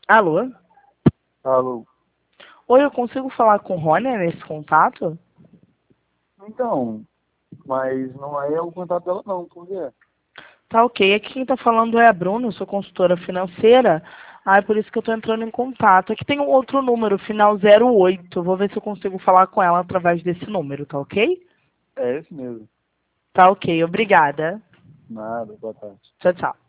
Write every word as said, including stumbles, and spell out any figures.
Alô? Alô? Oi, eu consigo falar com o Rony nesse contato? Então, mas não é o contato dela não, por quê? Tá ok. Aqui quem tá falando é a Bruna, eu sou consultora financeira. Ah, é por isso que eu tô entrando em contato. Aqui tem um outro número, final zero oito. Vou ver se eu consigo falar com ela através desse número, tá ok? É esse mesmo. Tá ok, obrigada. Nada, boa tarde. Tchau, tchau.